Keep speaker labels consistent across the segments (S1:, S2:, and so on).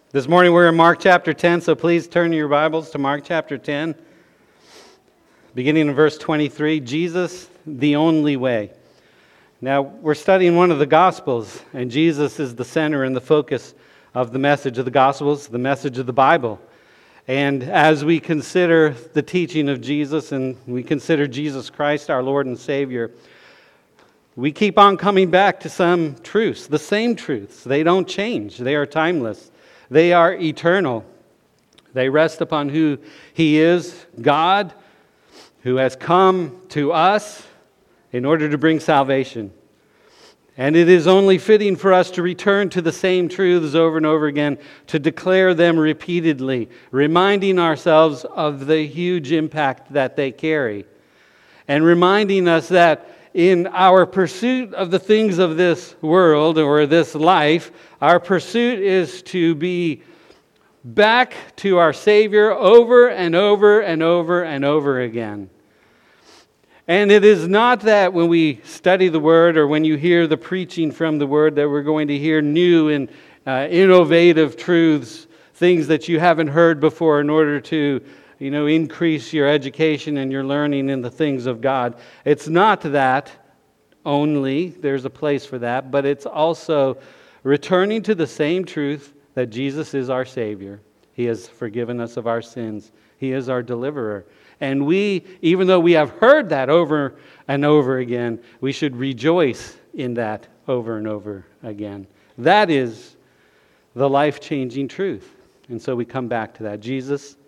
S1: This morning we're in Mark chapter 10, so please turn your Bibles to Mark chapter 10, beginning in verse 23, Jesus, the only way. Now, we're studying one of the Gospels, and Jesus is the center and the focus of the message of the Gospels, the message of the Bible. And as we consider the teaching of Jesus and we consider Jesus Christ, our Lord and Savior, we keep on coming back to some truths, the same truths. They don't change. They are timeless. They are eternal. They rest upon who He is, God, who has come to us in order to bring salvation. And it is only fitting for us to return to the same truths over and over again, to declare them repeatedly, reminding ourselves of the huge impact that they carry, and reminding us that in our pursuit of the things of this world or this life, our pursuit is to be back to our Savior over and over and over and over again. And it is not that when we study the Word or when you hear the preaching from the Word that we're going to hear new and innovative truths, things that you haven't heard before in order to increase your education and your learning in the things of God. It's not that only. There's a place for that. But it's also returning to the same truth that Jesus is our Savior. He has forgiven us of our sins. He is our deliverer. And we, even though we have heard that over and over again, we should rejoice in that over and over again. That is the life-changing truth. And so we come back to that. Jesus,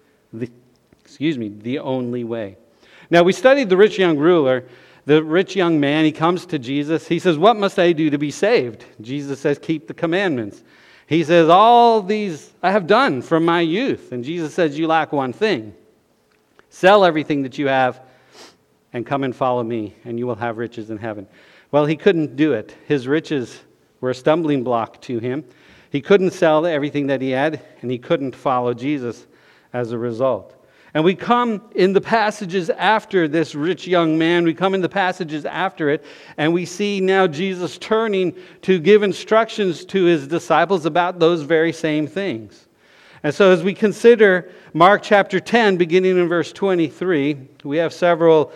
S1: the only way. Now, we studied the rich young ruler, the rich young man. He comes to Jesus. He says, "What must I do to be saved?" Jesus says, "Keep the commandments." He says, "All these I have done from my youth." And Jesus says, "You lack one thing. Sell everything that you have and come and follow me, and you will have riches in heaven." Well, he couldn't do it. His riches were a stumbling block to him. He couldn't sell everything that he had, and he couldn't follow Jesus as a result. And we come in the passages after this rich young man, we come in the passages after it, and we see now Jesus turning to give instructions to his disciples about those very same things. And so as we consider Mark chapter 10, beginning in verse 23, we have several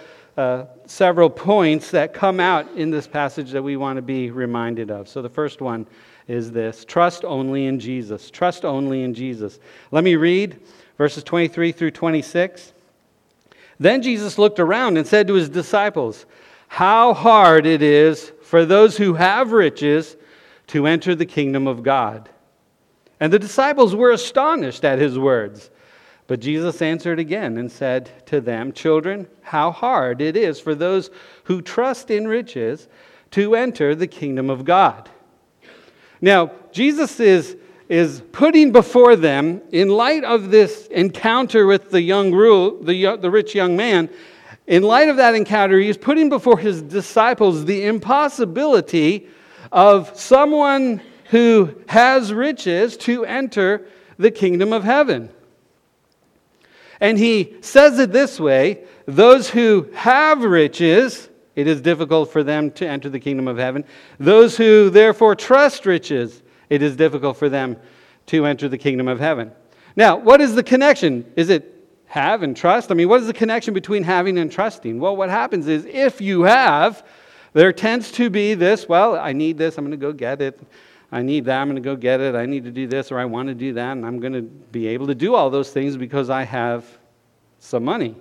S1: points that come out in this passage that we want to be reminded of. So the first one is this: trust only in Jesus. Trust only in Jesus. Let me read verses 23 through 26. "Then Jesus looked around and said to his disciples, 'How hard it is for those who have riches to enter the kingdom of God.' And the disciples were astonished at his words. But Jesus answered again and said to them, 'Children, how hard it is for those who trust in riches to enter the kingdom of God.'" Now, Jesus is putting before them, in light of this encounter with the rich young man, in light of that encounter, he is putting before his disciples the impossibility of someone who has riches to enter the kingdom of heaven. And he says it this way: those who have riches, it is difficult for them to enter the kingdom of heaven. Those who therefore trust riches, it is difficult for them to enter the kingdom of heaven. Now, what is the connection? Is it have and trust? I mean, what is the connection between having and trusting? Well, what happens is if you have, there tends to be this, well, I need this, I'm going to go get it. I need that, I'm going to go get it. I need to do this, or I want to do that, and I'm going to be able to do all those things because I have some money.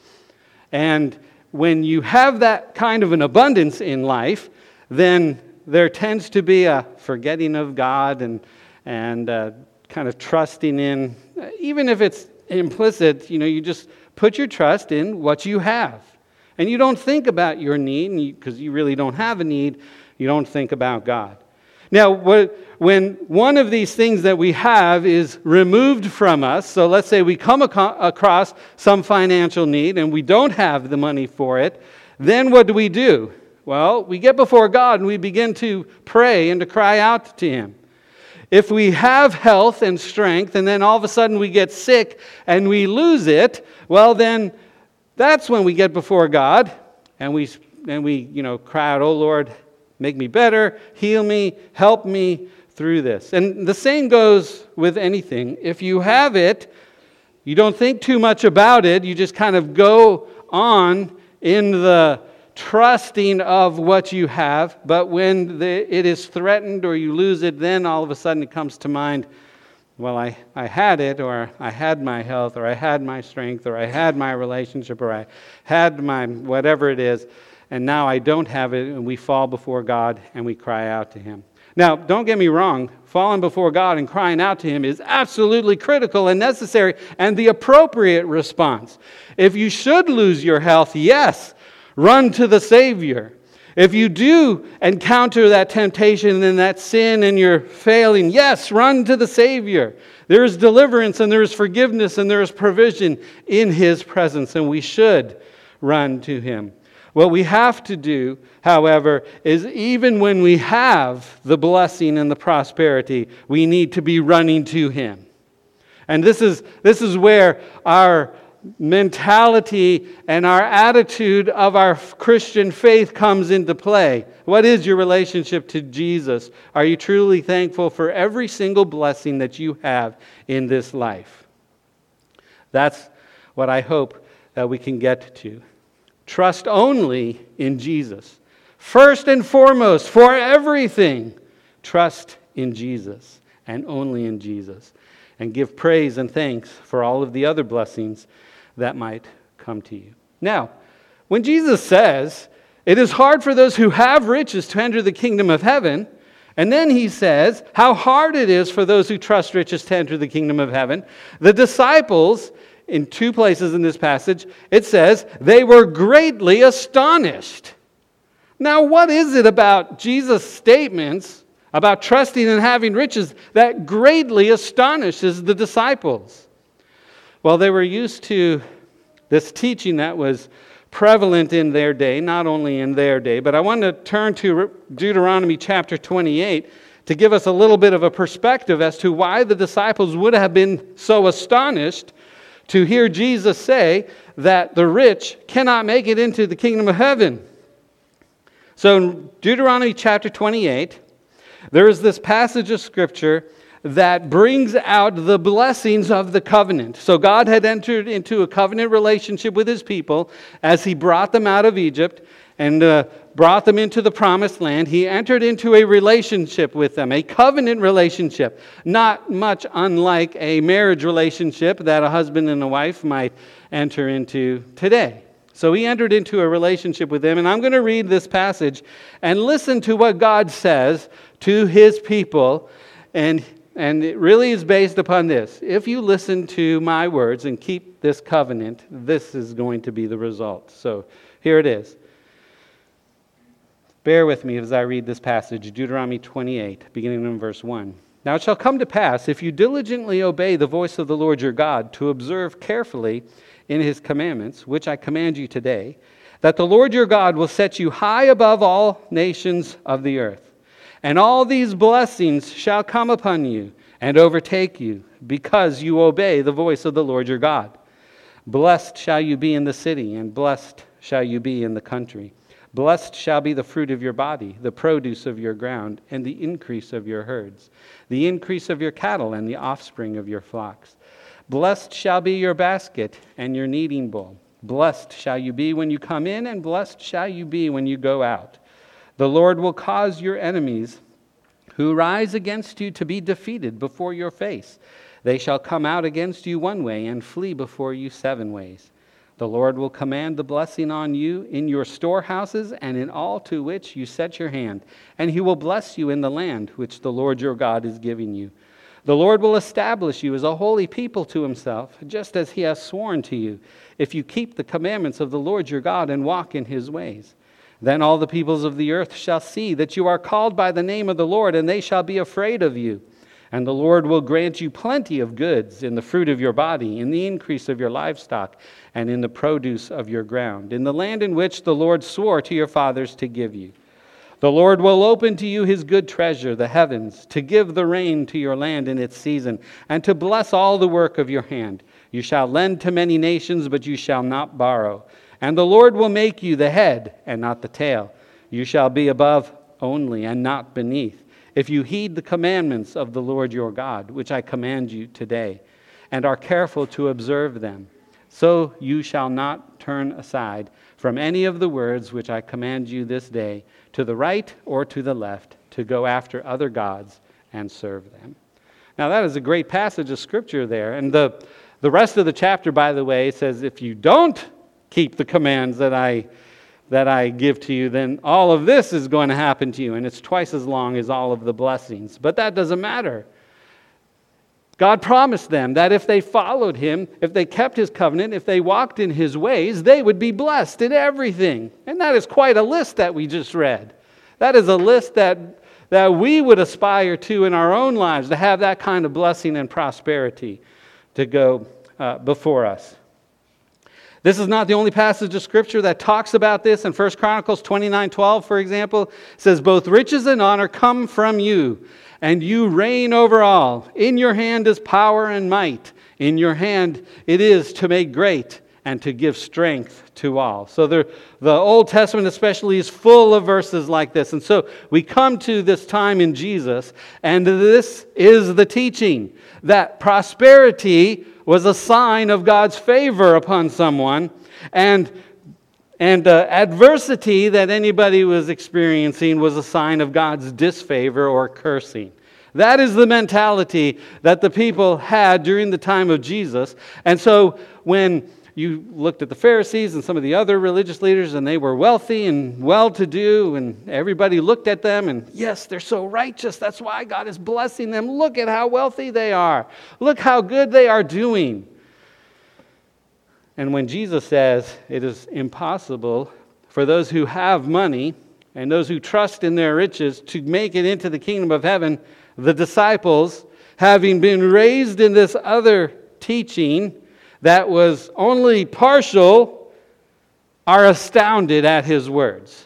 S1: And when you have that kind of an abundance in life, then there tends to be a forgetting of God and kind of trusting in, even if it's implicit, you just put your trust in what you have. And you don't think about your need, because you really don't have a need. You don't think about God. Now, when one of these things that we have is removed from us, so let's say we come across some financial need and we don't have the money for it, then what do? Well, we get before God and we begin to pray and to cry out to Him. If we have health and strength and then all of a sudden we get sick and we lose it, well then that's when we get before God and we cry out, "Oh Lord, make me better, heal me, help me through this. And the same goes with anything. If you have it, you don't think too much about it. You just kind of go on in the trusting of what you have. But when it is threatened or you lose it, then all of a sudden it comes to mind, well, I had it, or I had my health, or I had my strength, or I had my relationship, or I had my whatever it is, and now I don't have it, and we fall before God and we cry out to Him. Now, don't get me wrong, falling before God and crying out to Him is absolutely critical and necessary and the appropriate response. If you should lose your health, yes, run to the Savior. If you do encounter that temptation and that sin and you're failing, yes, run to the Savior. There is deliverance and there is forgiveness and there is provision in His presence, and we should run to Him. What we have to do, however, is even when we have the blessing and the prosperity, we need to be running to Him. And this is where our mentality and our attitude of our Christian faith comes into play. What is your relationship to Jesus? Are you truly thankful for every single blessing that you have in this life? That's what I hope that we can get to. Trust only in Jesus. First and foremost, for everything, trust in Jesus and only in Jesus. And give praise and thanks for all of the other blessings that might come to you. Now, when Jesus says, it is hard for those who have riches to enter the kingdom of heaven, and then He says how hard it is for those who trust riches to enter the kingdom of heaven, the disciples, in two places in this passage, it says, they were greatly astonished. Now, what is it about Jesus' statements about trusting and having riches that greatly astonishes the disciples? Well, they were used to this teaching that was prevalent in their day, not only in their day, but I want to turn to Deuteronomy chapter 28 to give us a little bit of a perspective as to why the disciples would have been so astonished to hear Jesus say that the rich cannot make it into the kingdom of heaven. So in Deuteronomy chapter 28, there is this passage of Scripture that brings out the blessings of the covenant. So God had entered into a covenant relationship with His people as He brought them out of Egypt and brought them into the promised land. He entered into a relationship with them, a covenant relationship, not much unlike a marriage relationship that a husband and a wife might enter into today. So He entered into a relationship with them, and I'm going to read this passage and listen to what God says to His people, and it really is based upon this. If you listen to my words and keep this covenant, this is going to be the result. So here it is. Bear with me as I read this passage, Deuteronomy 28, beginning in verse 1. Now it shall come to pass, if you diligently obey the voice of the Lord your God, to observe carefully in His commandments, which I command you today, that the Lord your God will set you high above all nations of the earth. And all these blessings shall come upon you and overtake you, because you obey the voice of the Lord your God. Blessed shall you be in the city, and blessed shall you be in the country. Blessed shall be the fruit of your body, the produce of your ground, and the increase of your herds, the increase of your cattle, and the offspring of your flocks. Blessed shall be your basket and your kneading bowl. Blessed shall you be when you come in, and blessed shall you be when you go out. The Lord will cause your enemies who rise against you to be defeated before your face. They shall come out against you one way and flee before you 7 ways. The Lord will command the blessing on you in your storehouses and in all to which you set your hand, and He will bless you in the land which the Lord your God is giving you. The Lord will establish you as a holy people to Himself, just as He has sworn to you, if you keep the commandments of the Lord your God and walk in His ways. Then all the peoples of the earth shall see that you are called by the name of the Lord, and they shall be afraid of you. And the Lord will grant you plenty of goods in the fruit of your body, in the increase of your livestock, and in the produce of your ground, in the land in which the Lord swore to your fathers to give you. The Lord will open to you His good treasure, the heavens, to give the rain to your land in its season, and to bless all the work of your hand. You shall lend to many nations, but you shall not borrow. And the Lord will make you the head and not the tail. You shall be above only and not beneath. if you heed the commandments of the Lord your God, which I command you today, and are careful to observe them. So you shall not turn aside from any of the words which I command you this day, to the right or to the left, to go after other gods and serve them. Now that is a great passage of Scripture there. And the rest of the chapter, by the way, says if you don't keep the commands that I give to you, then all of this is going to happen to you. And it's twice as long as all of the blessings. But that doesn't matter. God promised them that if they followed Him, if they kept His covenant, if they walked in His ways, they would be blessed in everything. And that is quite a list that we just read. That is a list that we would aspire to in our own lives, to have that kind of blessing and prosperity to go before us. This is not the only passage of Scripture that talks about this. In 1 Chronicles 29:12, for example, it says, "Both riches and honor come from you, and you reign over all. In your hand is power and might. In your hand it is to make great and to give strength to all." So the Old Testament especially is full of verses like this. And so we come to this time in Jesus, and this is the teaching, that prosperity was a sign of God's favor upon someone, and adversity that anybody was experiencing was a sign of God's disfavor or cursing. That is the mentality that the people had during the time of Jesus. And so when you looked at the Pharisees and some of the other religious leaders, and they were wealthy and well-to-do, and everybody looked at them, and yes, they're so righteous. That's why God is blessing them. Look at how wealthy they are. Look how good they are doing. And when Jesus says it is impossible for those who have money and those who trust in their riches to make it into the kingdom of heaven, the disciples, having been raised in this other teaching that was only partial, are astounded at His words.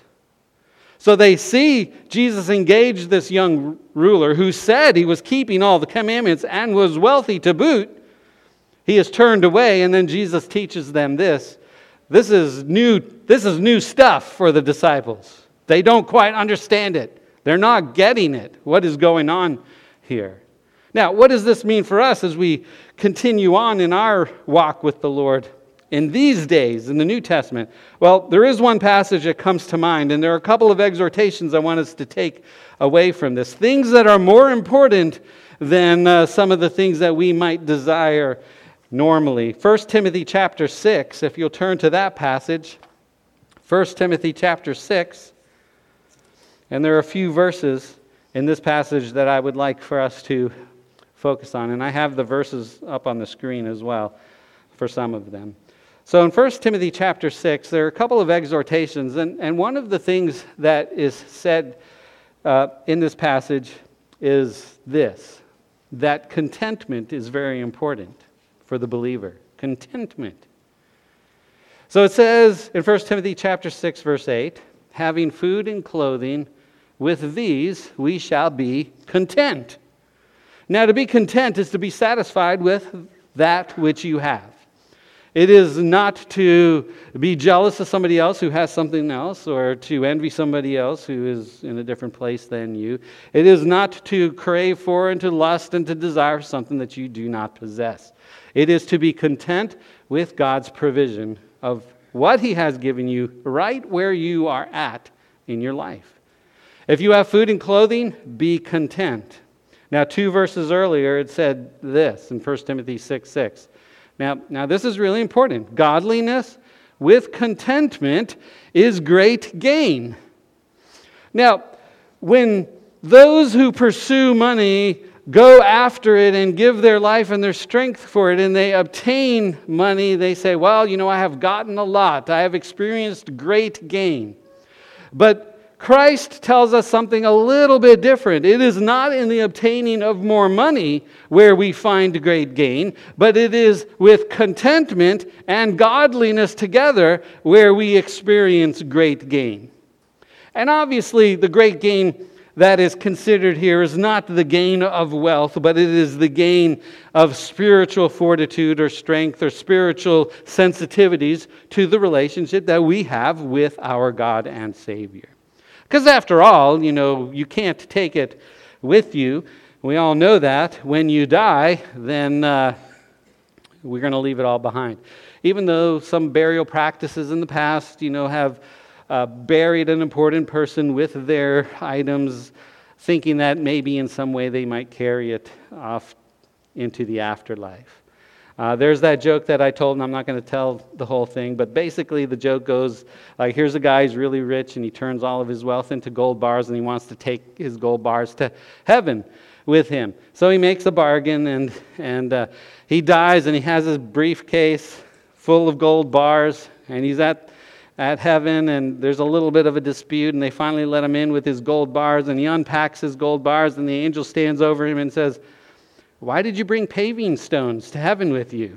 S1: So they see Jesus engage this young ruler who said he was keeping all the commandments and was wealthy to boot. He is turned away, and then Jesus teaches them this. This is new stuff for the disciples. They don't quite understand it. They're not getting it. What is going on here? Now, what does this mean for us as we continue on in our walk with the Lord in these days in the New Testament? Well, there is one passage that comes to mind, and there are a couple of exhortations I want us to take away from this. Things that are more important than some of the things that we might desire normally. 1 Timothy chapter 6, if you'll turn to that passage. 1 Timothy chapter 6. And there are a few verses in this passage that I would like for us to focus on. And I have the verses up on the screen as well for some of them. So in 1 Timothy chapter 6, there are a couple of exhortations. And one of the things that is said in this passage is this, that contentment is very important for the believer. Contentment. So it says in 1 Timothy chapter 6, verse 8, "Having food and clothing, with these we shall be content." Now, to be content is to be satisfied with that which you have. It is not to be jealous of somebody else who has something else, or to envy somebody else who is in a different place than you. It is not to crave for and to lust and to desire something that you do not possess. It is to be content with God's provision of what He has given you right where you are at in your life. If you have food and clothing, be content. Now, 2 verses earlier, it said this in 1 Timothy 6:6. Now, this is really important. Godliness with contentment is great gain. Now, when those who pursue money go after it and give their life and their strength for it, and they obtain money, they say, well, I have gotten a lot. I have experienced great gain. But Christ tells us something a little bit different. It is not in the obtaining of more money where we find great gain, but it is with contentment and godliness together where we experience great gain. And obviously, the great gain that is considered here is not the gain of wealth, but it is the gain of spiritual fortitude or strength or spiritual sensitivities to the relationship that we have with our God and Savior. Because after all, you can't take it with you. We all know that when you die, then we're going to leave it all behind. Even though some burial practices in the past, have buried an important person with their items, thinking that maybe in some way they might carry it off into the afterlife. There's that joke that I told, and I'm not going to tell the whole thing, but basically the joke goes, like, here's a guy who's really rich, and he turns all of his wealth into gold bars, and he wants to take his gold bars to heaven with him. So he makes a bargain, and he dies, and he has his briefcase full of gold bars, and he's at heaven, and there's a little bit of a dispute, and they finally let him in with his gold bars, and he unpacks his gold bars, and the angel stands over him and says, "Why did you bring paving stones to heaven with you?"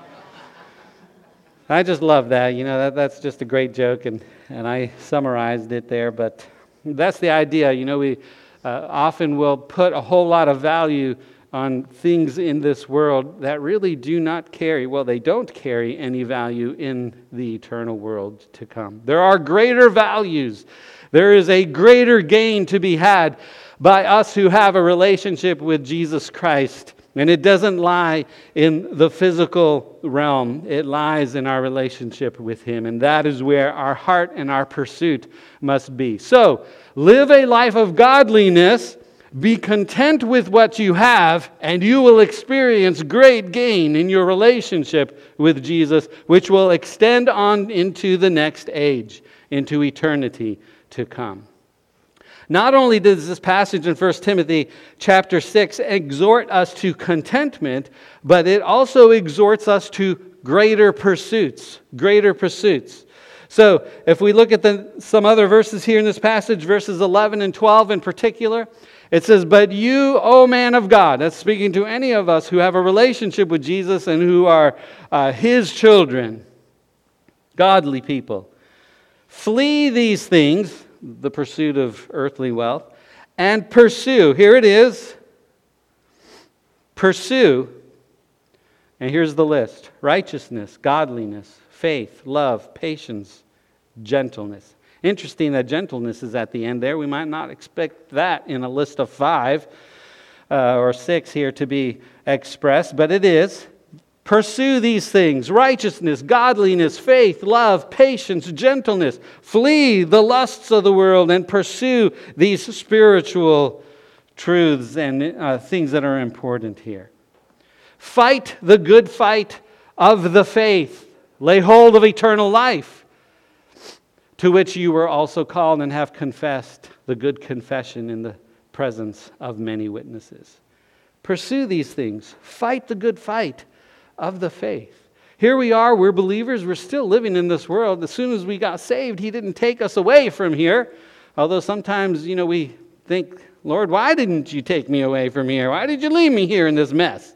S1: I just love that. That's just a great joke, and I summarized it there, but that's the idea. We often will put a whole lot of value on things in this world that really do not carry, they don't carry any value in the eternal world to come. There are greater values. There is a greater gain to be had by us who have a relationship with Jesus Christ. And it doesn't lie in the physical realm. It lies in our relationship with Him. And that is where our heart and our pursuit must be. So, live a life of godliness. Be content with what you have, and you will experience great gain in your relationship with Jesus, which will extend on into the next age, into eternity to come. Not only does this passage in 1 Timothy chapter 6 exhort us to contentment, but it also exhorts us to greater pursuits. Greater pursuits. So if we look at some other verses here in this passage, verses 11 and 12 in particular, it says, "But you, O man of God," that's speaking to any of us who have a relationship with Jesus and who are His children, godly people, "flee these things," the pursuit of earthly wealth, "and pursue," here it is, pursue, and here's the list: righteousness, godliness, faith, love, patience, gentleness. Interesting that gentleness is at the end there. We might not expect that in a list of 5 or 6 here to be expressed, but it is. Pursue these things: righteousness, godliness, faith, love, patience, gentleness. Flee the lusts of the world and pursue these spiritual truths and things that are important here. Fight the good fight of the faith. Lay hold of eternal life, to which you were also called and have confessed the good confession in the presence of many witnesses. Pursue these things. Fight the good fight of the faith. Here we are, we're believers, we're still living in this world. As soon as we got saved, He didn't take us away from here. Although sometimes, we think, "Lord, why didn't you take me away from here? Why did you leave me here in this mess?"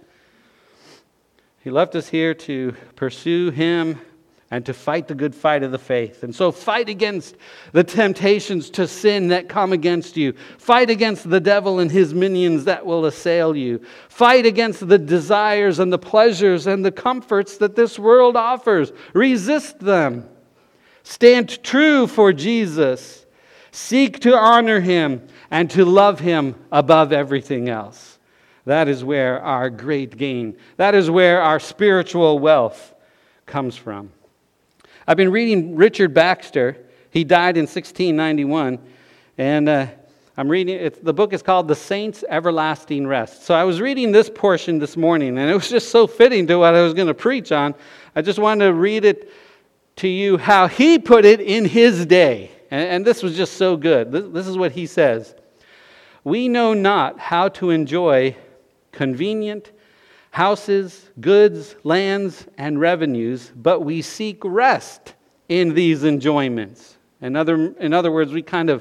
S1: He left us here to pursue Him and to fight the good fight of the faith. And so fight against the temptations to sin that come against you. Fight against the devil and his minions that will assail you. Fight against the desires and the pleasures and the comforts that this world offers. Resist them. Stand true for Jesus. Seek to honor Him and to love Him above everything else. That is where our great gain, that is where our spiritual wealth comes from. I've been reading Richard Baxter. He died in 1691, and I'm reading it. The book is called The Saints' Everlasting Rest. So I was reading this portion this morning, and it was just so fitting to what I was going to preach on. I just wanted to read it to you how he put it in his day. And this was just so good. This is what he says. "We know not how to enjoy convenient houses, goods, lands, and revenues, but we seek rest in these enjoyments." In other words,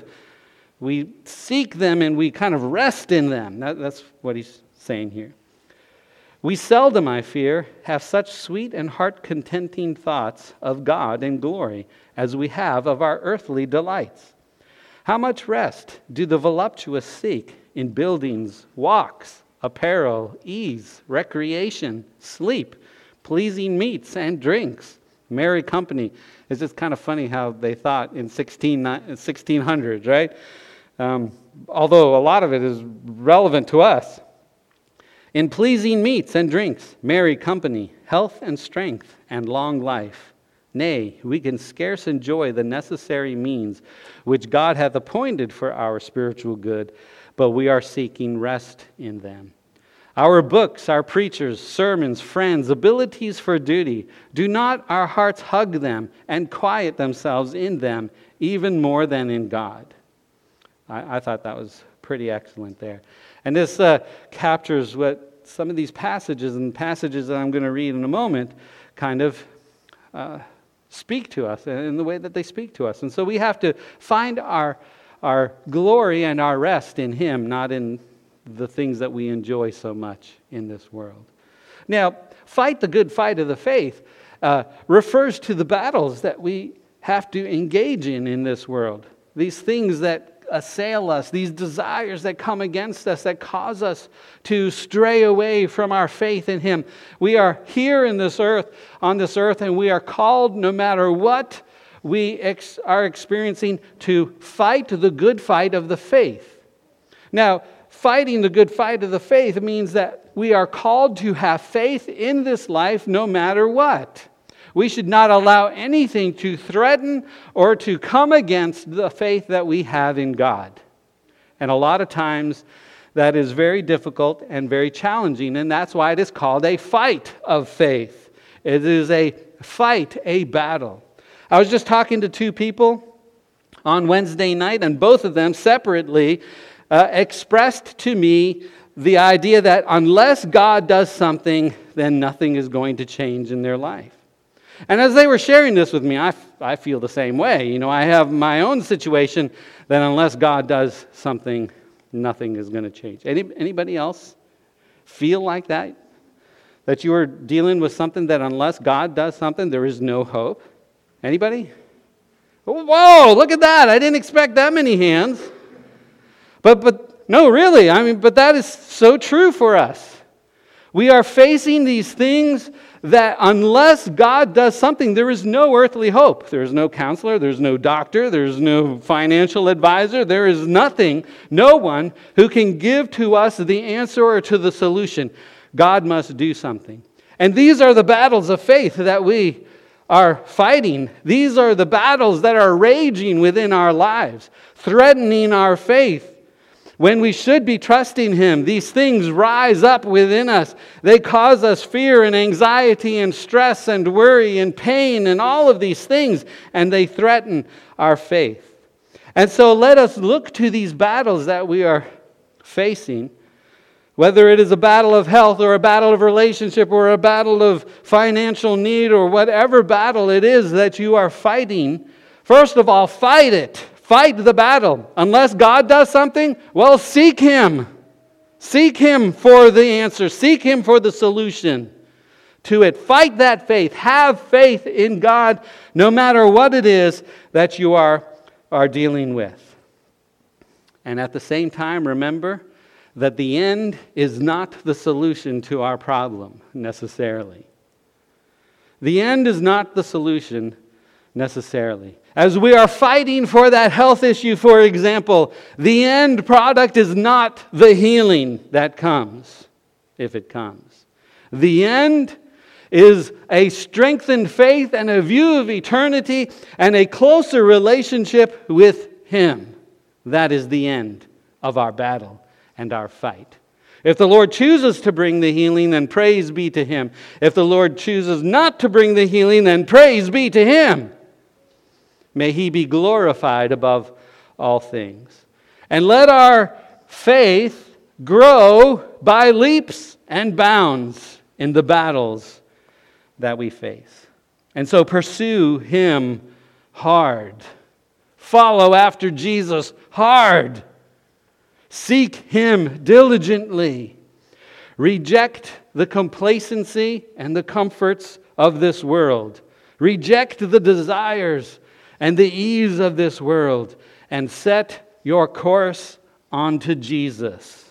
S1: we seek them and we kind of rest in them. That's what he's saying here. "We seldom, I fear, have such sweet and heart-contenting thoughts of God and glory as we have of our earthly delights. How much rest do the voluptuous seek in buildings, walks, apparel, ease, recreation, sleep, pleasing meats and drinks, merry company." It's just kind of funny how they thought in 1600s, right? although a lot of it is relevant to us. In pleasing meats and drinks, merry company, health and strength, and long life. Nay, we can scarce enjoy the necessary means which God hath appointed for our spiritual good, but we are seeking rest in them. Our books, our preachers, sermons, friends, abilities for duty, do not our hearts hug them and quiet themselves in them even more than in God? I thought that was pretty excellent there. And this captures what some of these passages and passages that I'm going to read in a moment kind of speak to us in the way that they speak to us. And so we have to find our glory and our rest in Him, not in the things that we enjoy so much in this world. Now, fight the good fight of the faith refers to the battles that we have to engage in this world. These things that assail us, these desires that come against us, that cause us to stray away from our faith in Him. We are here on this earth, and we are called, no matter what we are experiencing, to fight the good fight of the faith. Now, fighting the good fight of the faith means that we are called to have faith in this life no matter what. We should not allow anything to threaten or to come against the faith that we have in God. And a lot of times that is very difficult and very challenging, and that's why it is called a fight of faith. It is a fight, a battle. I was just talking to two people on Wednesday night, and both of them separately expressed to me the idea that unless God does something, then nothing is going to change in their life. And as they were sharing this with me, I feel the same way. I have my own situation that unless God does something, nothing is going to change. Anybody else feel like that? That you are dealing with something that unless God does something, there is no hope? Anybody? Whoa, look at that. I didn't expect that many hands. But no, really, but that is so true for us. We are facing these things that unless God does something, there is no earthly hope. There is no counselor, there's no doctor, there's no financial advisor, there is nothing, no one who can give to us the answer or to the solution. God must do something. And these are the battles of faith that we are fighting. These are the battles that are raging within our lives, threatening our faith. When we should be trusting Him, these things rise up within us. They cause us fear and anxiety and stress and worry and pain and all of these things, and they threaten our faith. And so let us look to these battles that we are facing, whether it is a battle of health or a battle of relationship or a battle of financial need or whatever battle it is that you are fighting. First of all, fight it. Fight the battle. Unless God does something, well, seek Him. Seek Him for the answer. Seek Him for the solution to it. Fight that faith. Have faith in God no matter what it is that you are dealing with. And at the same time, remember that the end is not the solution to our problem necessarily. The end is not the solution necessarily. As we are fighting for that health issue, for example, the end product is not the healing that comes, if it comes. The end is a strengthened faith and a view of eternity and a closer relationship with Him. That is the end of our battle and our fight. If the Lord chooses to bring the healing, then praise be to Him. If the Lord chooses not to bring the healing, then praise be to Him. May He be glorified above all things. And let our faith grow by leaps and bounds in the battles that we face. And so pursue Him hard. Follow after Jesus hard. Seek Him diligently. Reject the complacency and the comforts of this world. Reject the desires and the ease of this world, and set your course onto Jesus.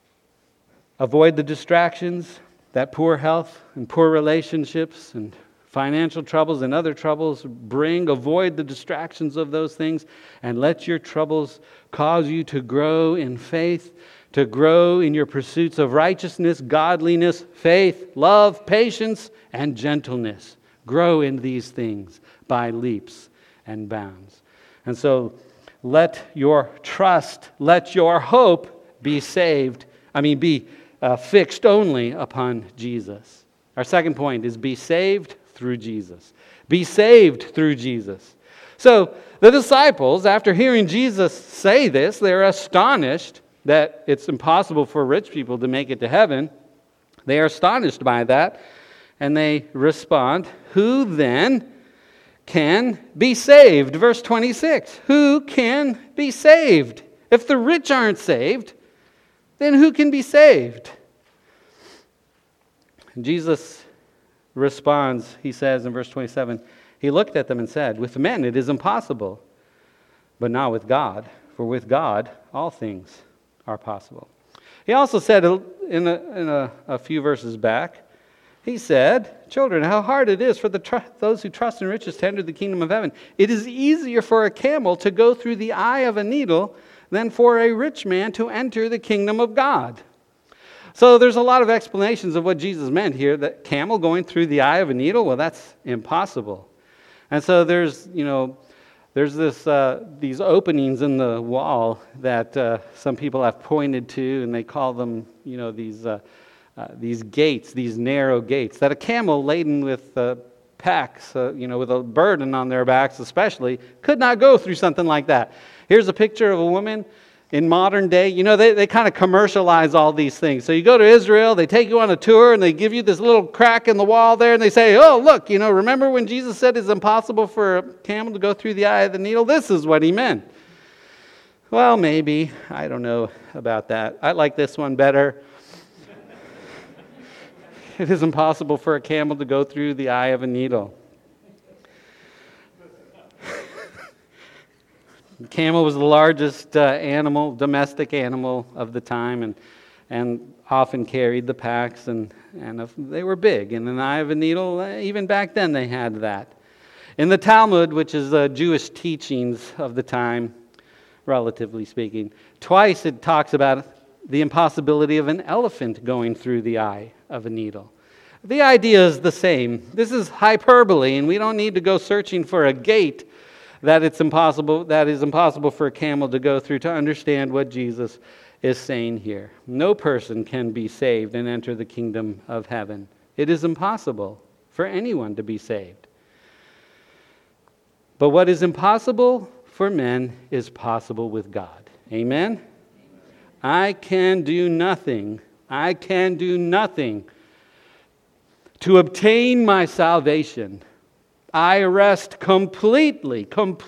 S1: Avoid the distractions that poor health and poor relationships and financial troubles and other troubles avoid the distractions of those things, and let your troubles cause you to grow in faith, to grow in your pursuits of righteousness, godliness, faith, love, patience, and gentleness. Grow in these things by leaps and bounds. And so let your trust, let your hope be fixed only upon Jesus. Our second point is be saved through Jesus. Be saved through Jesus. So the disciples, after hearing Jesus say this, they're astonished that it's impossible for rich people to make it to heaven. They are astonished by that, and they respond, "Who then can be saved?" Verse 26, who can be saved? If the rich aren't saved, then who can be saved? Jesus responds, he says in verse 27, he looked at them and said, "With men it is impossible, but not with God, for with God all things are possible." He also said in a few verses back, he said, "Children, how hard it is for those who trust in riches to enter the kingdom of heaven. It is easier for a camel to go through the eye of a needle than for a rich man to enter the kingdom of God." So there's a lot of explanations of what Jesus meant here. That camel going through the eye of a needle, well, that's impossible. And so there's these openings in the wall that some people have pointed to, and they call them, these gates, these narrow gates, that a camel laden with packs, with a burden on their backs especially, could not go through something like that. Here's a picture of a woman in modern day. They kind of commercialize all these things. So you go to Israel, they take you on a tour, and they give you this little crack in the wall there, and they say, "Oh, look, remember when Jesus said it's impossible for a camel to go through the eye of the needle? This is what he meant." Well, maybe. I don't know about that. I like this one better. It is impossible for a camel to go through the eye of a needle. The camel was the largest domestic animal of the time, and often carried the packs, and they were big. In an eye of a needle, even back then they had that. In the Talmud, which is the Jewish teachings of the time, relatively speaking, twice it talks about the impossibility of an elephant going through the eye of a needle. The idea is the same. This is hyperbole, and we don't need to go searching for a gate that is impossible for a camel to go through to understand what Jesus is saying here. No person can be saved and enter the kingdom of heaven. It is impossible for anyone to be saved. But what is impossible for men is possible with God. Amen? I can do nothing to obtain my salvation. I rest completely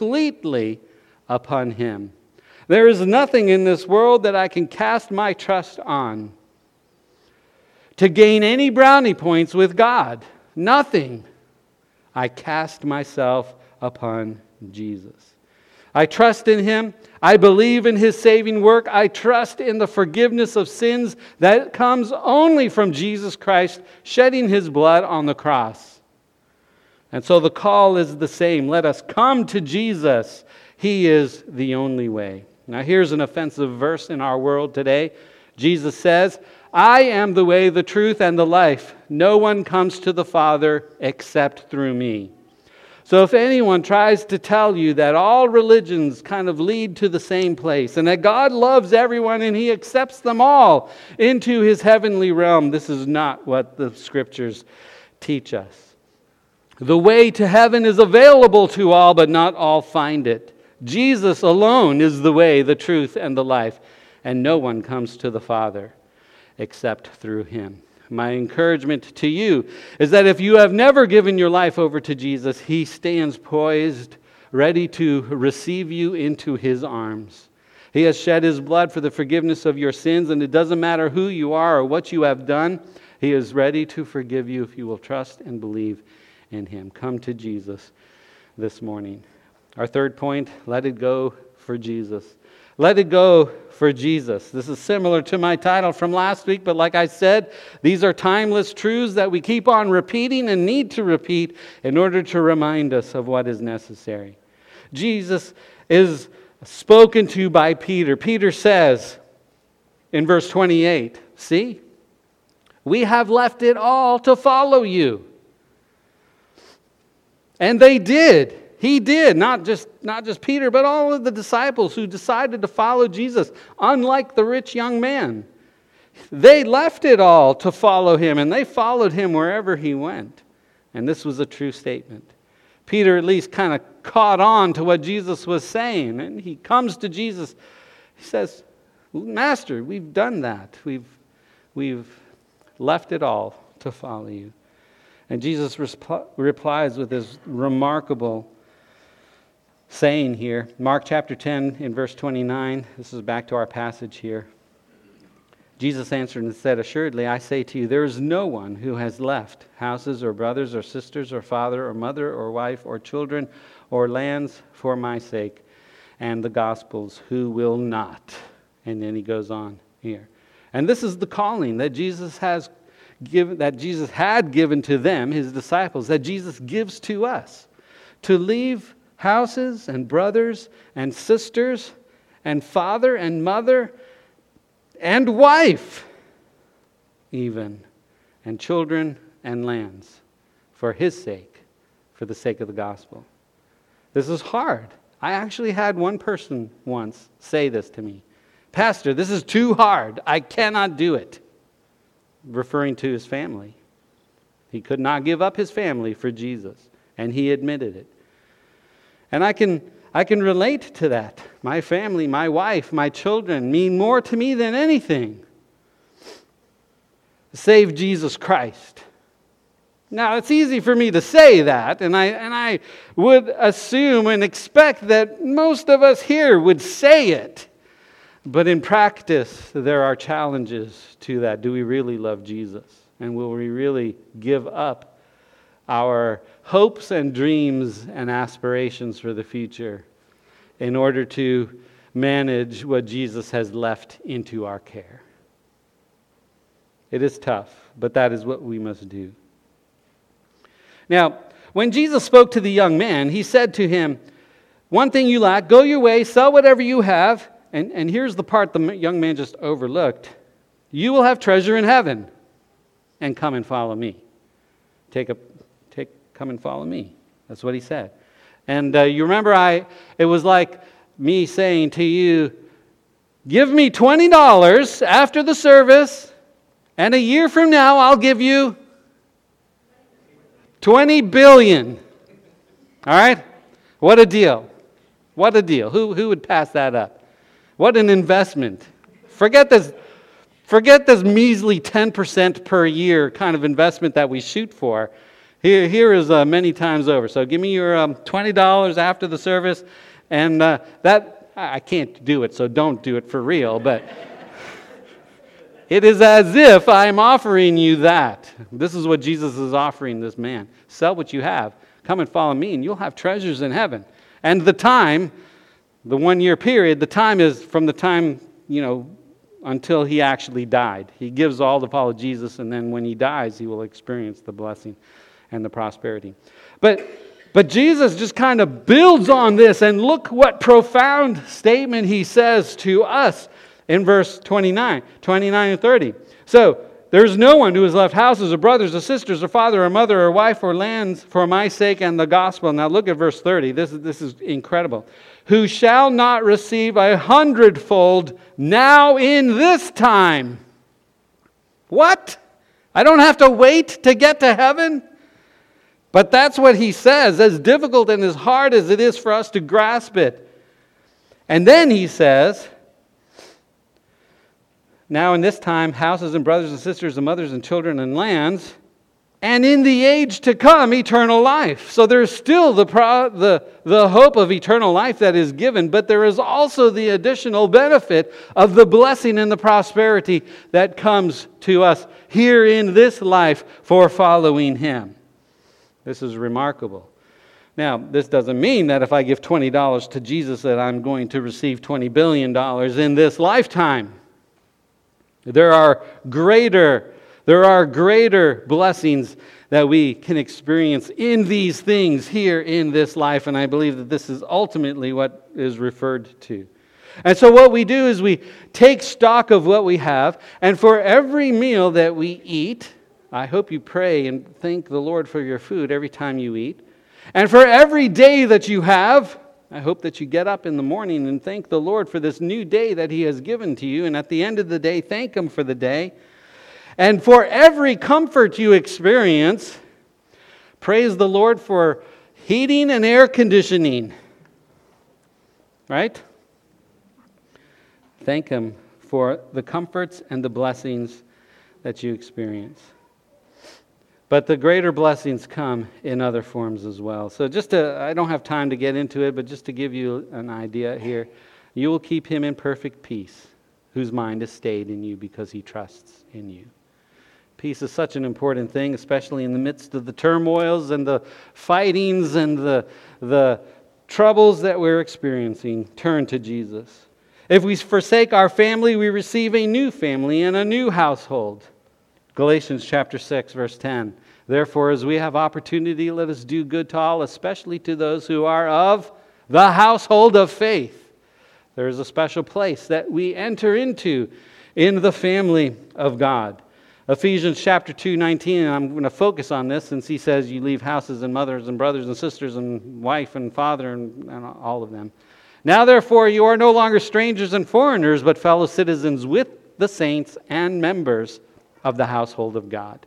S1: upon him. There is nothing in this world that I can cast my trust on to gain any brownie points with God. Nothing. I cast myself upon Jesus. I trust in him. I believe in his saving work. I trust in the forgiveness of sins that comes only from Jesus Christ shedding his blood on the cross. And so the call is the same. Let us come to Jesus. He is the only way. Now here's an offensive verse in our world today. Jesus says, "I am the way, the truth, and the life. No one comes to the Father except through me." So if anyone tries to tell you that all religions kind of lead to the same place, and that God loves everyone and he accepts them all into his heavenly realm, this is not what the scriptures teach us. The way to heaven is available to all, but not all find it. Jesus alone is the way, the truth, and the life, and no one comes to the Father except through him. My encouragement to you is that if you have never given your life over to Jesus, he stands poised, ready to receive you into his arms. He has shed his blood for the forgiveness of your sins, and it doesn't matter who you are or what you have done. He is ready to forgive you if you will trust and believe in him. Come to Jesus this morning. Our third point, let it go for Jesus. Let it go for Jesus. This is similar to my title from last week, but like I said, these are timeless truths that we keep on repeating and need to repeat in order to remind us of what is necessary. Jesus is spoken to by Peter. Peter says in verse 28, see, we have left it all to follow you. And they did. He did, not just Peter, but all of the disciples who decided to follow Jesus, unlike the rich young man. They left it all to follow him, and they followed him wherever he went. And this was a true statement. Peter at least kind of caught on to what Jesus was saying, and he comes to Jesus. He says, Master, we've done that. We've left it all to follow you. And Jesus replies with this remarkable saying here. Mark chapter 10 in verse 29. This is back to our passage here. Jesus answered and said, assuredly, I say to you, there is no one who has left houses or brothers or sisters or father or mother or wife or children or lands for my sake and the gospel's who will not. And then he goes on here. And this is the calling that Jesus had given to them, his disciples, that Jesus gives to us, to leave houses and brothers and sisters and father and mother and wife even, and children and lands for his sake, for the sake of the gospel. This is hard. I actually had one person once say this to me. Pastor, this is too hard. I cannot do it. Referring to his family. He could not give up his family for Jesus, and he admitted it. And I can relate to that. My family, my wife, my children mean more to me than anything. Save Jesus Christ. Now, it's easy for me to say that, and I would assume and expect that most of us here would say it. But in practice, there are challenges to that. Do we really love Jesus? And will we really give up our hopes and dreams and aspirations for the future in order to manage what Jesus has left into our care? It is tough, but that is what we must do. Now, when Jesus spoke to the young man, he said to him, one thing you lack, go your way, sell whatever you have. And here's the part the young man just overlooked. You will have treasure in heaven, and come and follow me. Come and follow me. That's what he said. And you remember, it was like me saying to you, give me $20 after the service, and a year from now I'll give you $20 billion. All right? What a deal. What a deal. Who would pass that up? What an investment. Forget this measly 10% per year kind of investment that we shoot for. Here is many times over. So give me your $20 after the service. And that, I can't do it, so don't do it for real. But it is as if I'm offering you that. This is what Jesus is offering this man. Sell what you have. Come and follow me, and you'll have treasures in heaven. And the time, the 1 year period, the time is from the time, until he actually died. He gives all to follow Jesus, and then when he dies, he will experience the blessing and the prosperity. But Jesus just kind of builds on this, and look what profound statement he says to us in verse 29 and 30. So, there's no one who has left houses or brothers or sisters or father or mother or wife or lands for my sake and the gospel. Now look at verse 30. This is incredible. Who shall not receive 100-fold now in this time. What? I don't have to wait to get to heaven? But that's what he says, as difficult and as hard as it is for us to grasp it. And then he says, now in this time, houses and brothers and sisters and mothers and children and lands, and in the age to come, eternal life. So there's still the hope of eternal life that is given, but there is also the additional benefit of the blessing and the prosperity that comes to us here in this life for following him. This is remarkable. Now, this doesn't mean that if I give $20 to Jesus that I'm going to receive $20 billion in this lifetime. There are greater blessings that we can experience in these things here in this life, and I believe that this is ultimately what is referred to. And so what we do is we take stock of what we have, and for every meal that we eat, I hope you pray and thank the Lord for your food every time you eat. And for every day that you have, I hope that you get up in the morning and thank the Lord for this new day that He has given to you. And at the end of the day, thank Him for the day. And for every comfort you experience, praise the Lord for heating and air conditioning. Right? Thank Him for the comforts and the blessings that you experience. But the greater blessings come in other forms as well. So I don't have time to get into it, but just to give you an idea here, you will keep him in perfect peace, whose mind is stayed in you because he trusts in you. Peace is such an important thing, especially in the midst of the turmoils and the fightings and the troubles that we're experiencing. Turn to Jesus. If we forsake our family, we receive a new family and a new household. Galatians chapter 6, verse 10. Therefore, as we have opportunity, let us do good to all, especially to those who are of the household of faith. There is a special place that we enter into in the family of God. Ephesians chapter 2:19, and I'm going to focus on this since he says you leave houses and mothers and brothers and sisters and wife and father and all of them. Now, therefore, you are no longer strangers and foreigners, but fellow citizens with the saints and members of the household of God.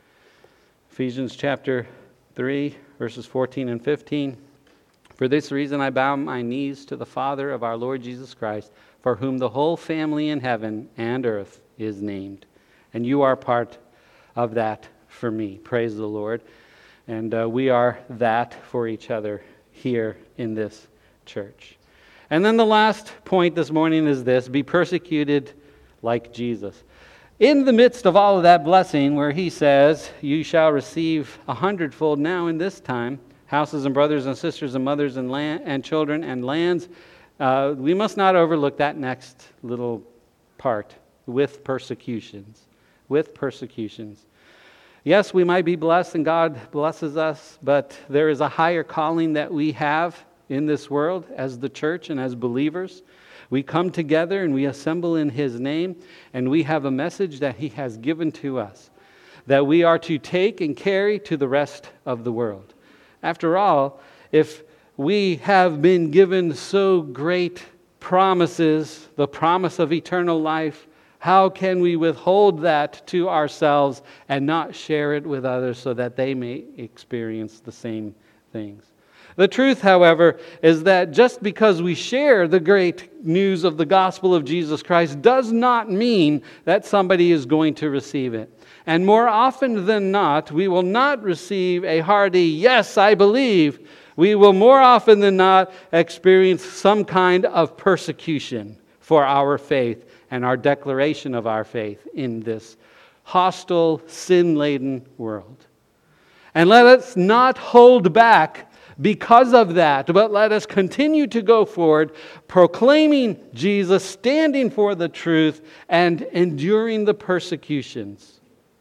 S1: Ephesians chapter 3, verses 14 and 15. For this reason I bow my knees to the Father of our Lord Jesus Christ, for whom the whole family in heaven and earth is named. And you are part of that for me. Praise the Lord. And we are that for each other here in this church. And then the last point this morning is this: be persecuted like Jesus. In the midst of all of that blessing where he says, you shall receive 100-fold now in this time, houses and brothers and sisters and mothers and land and children and lands, we must not overlook that next little part, with persecutions. With persecutions. Yes, we might be blessed and God blesses us, but there is a higher calling that we have in this world as the church and as believers. We come together and we assemble in His name, and we have a message that He has given to us that we are to take and carry to the rest of the world. After all, if we have been given so great promises, the promise of eternal life, how can we withhold that to ourselves and not share it with others so that they may experience the same things? The truth, however, is that just because we share the great news of the gospel of Jesus Christ does not mean that somebody is going to receive it. And more often than not, we will not receive a hearty, yes, I believe. We will more often than not experience some kind of persecution for our faith and our declaration of our faith in this hostile, sin-laden world. And let us not hold back because of that, but let us continue to go forward, proclaiming Jesus, standing for the truth, and enduring the persecutions.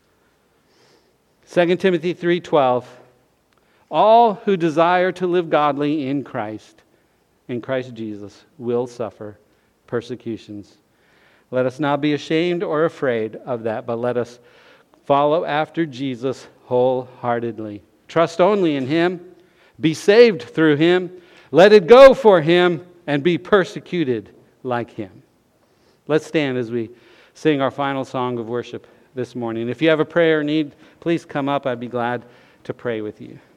S1: 2 Timothy 3:12, all who desire to live godly in Christ Jesus, will suffer persecutions. Let us not be ashamed or afraid of that, but let us follow after Jesus wholeheartedly. Trust only in Him. Be saved through Him. Let it go for Him and be persecuted like Him. Let's stand as we sing our final song of worship this morning. If you have a prayer need, please come up. I'd be glad to pray with you.